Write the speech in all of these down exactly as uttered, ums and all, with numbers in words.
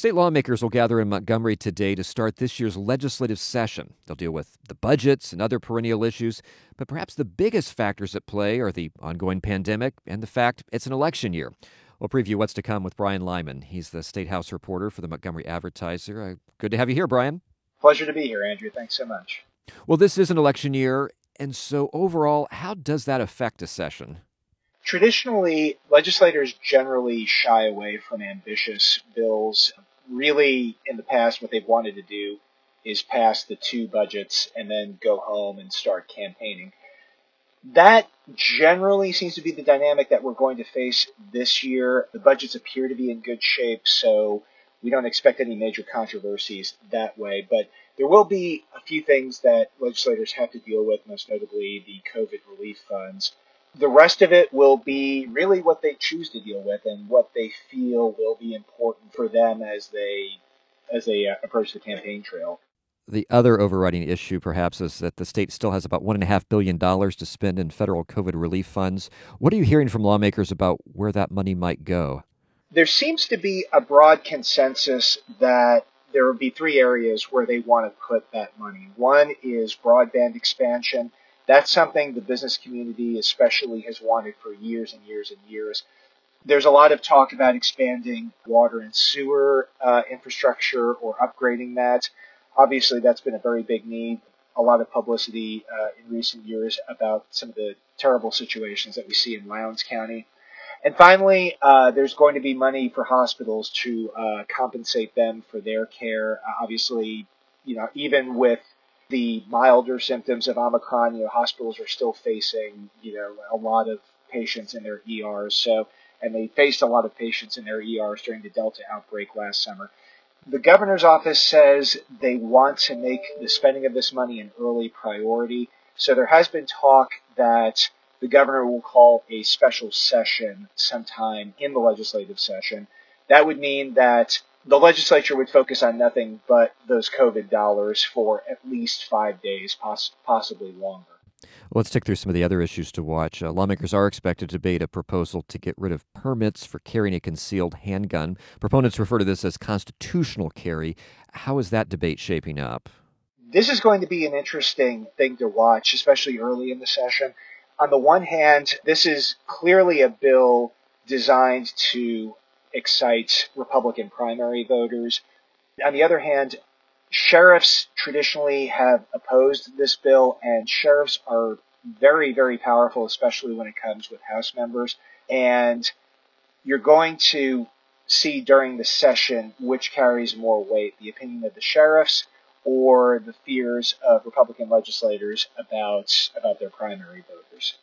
State lawmakers will gather in Montgomery today to start this year's legislative session. They'll deal with the budgets and other perennial issues, but perhaps the biggest factors at play are the ongoing pandemic and the fact it's an election year. We'll preview what's to come with Brian Lyman. He's the State House reporter for the Montgomery Advertiser. Uh, good to have you here, Brian. Pleasure to be here, Andrew. Thanks so much. Well, this is an election year, and so overall, how does that affect a session? Traditionally, legislators generally shy away from ambitious bills. Really, in the past, what they've wanted to do is pass the two budgets and then go home and start campaigning. That generally seems to be the dynamic that we're going to face this year. The budgets appear to be in good shape, so we don't expect any major controversies that way. But there will be a few things that legislators have to deal with, most notably the COVID relief funds. The rest of it will be really what they choose to deal with and what they feel will be important for them as they as they uh, approach the campaign trail. The other overriding issue, perhaps, is that the state still has about one point five billion dollars to spend in federal COVID relief funds. What are you hearing from lawmakers about where that money might go? There seems to be a broad consensus that there will be three areas where they want to put that money. One is broadband expansion. That's something the business community especially has wanted for years and years and years. There's a lot of talk about expanding water and sewer uh, infrastructure or upgrading that. Obviously, that's been a very big need. A lot of publicity uh, in recent years about some of the terrible situations that we see in Lowndes County. And finally, uh, there's going to be money for hospitals to uh, compensate them for their care. Uh, obviously, you know, even with the milder symptoms of Omicron, you know, hospitals are still facing, you know, a lot of patients in their E Rs. So, and they faced a lot of patients in their E Rs during the Delta outbreak last summer. The governor's office says they want to make the spending of this money an early priority. So there has been talk that the governor will call a special session sometime in the legislative session. That would mean that the legislature would focus on nothing but those COVID dollars for at least five days, poss- possibly longer. Well, let's take through some of the other issues to watch. Uh, lawmakers are expected to debate a proposal to get rid of permits for carrying a concealed handgun. Proponents refer to this as constitutional carry. How is that debate shaping up? This is going to be an interesting thing to watch, especially early in the session. On the one hand, this is clearly a bill designed to excite Republican primary voters. On the other hand, sheriffs traditionally have opposed this bill, and sheriffs are very, very powerful, especially when it comes with House members. And you're going to see during the session which carries more weight, the opinion of the sheriffs or the fears of Republican legislators about, about their primary voters.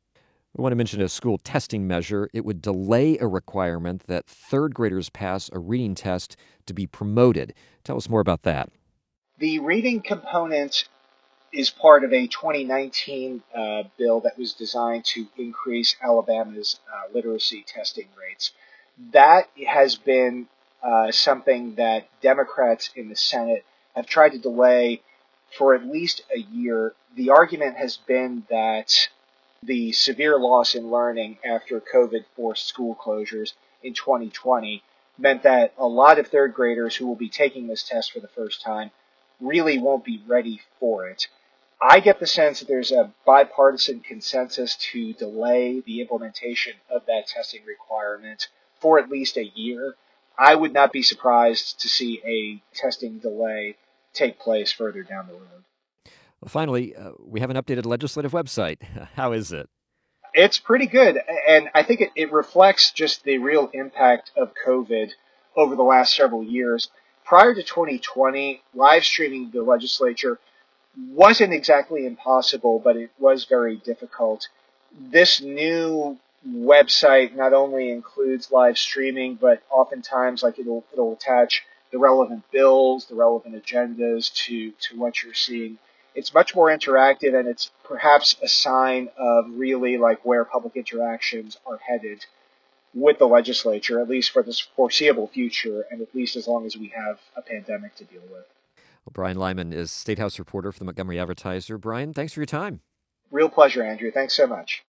I want to mention a school testing measure. It would delay a requirement that third graders pass a reading test to be promoted. Tell us more about that. The reading component is part of a twenty nineteen uh, bill that was designed to increase Alabama's uh, literacy testing rates. That has been uh, something that Democrats in the Senate have tried to delay for at least a year. The argument has been that the severe loss in learning after COVID forced school closures in twenty twenty meant that a lot of third graders who will be taking this test for the first time really won't be ready for it. I get the sense that there's a bipartisan consensus to delay the implementation of that testing requirement for at least a year. I would not be surprised to see a testing delay take place further down the road. Well, finally, uh, we have an updated legislative website. How is it? It's pretty good, and I think it, it reflects just the real impact of COVID over the last several years. Prior to twenty twenty, live streaming the legislature wasn't exactly impossible, but it was very difficult. This new website not only includes live streaming, but oftentimes like it'll it'll attach the relevant bills, the relevant agendas to, to what you're seeing. It's much more interactive, and it's perhaps a sign of really like where public interactions are headed with the legislature, at least for this foreseeable future, and at least as long as we have a pandemic to deal with. Well, Brian Lyman is State House reporter for the Montgomery Advertiser. Brian, thanks for your time. Real pleasure, Andrew. Thanks so much.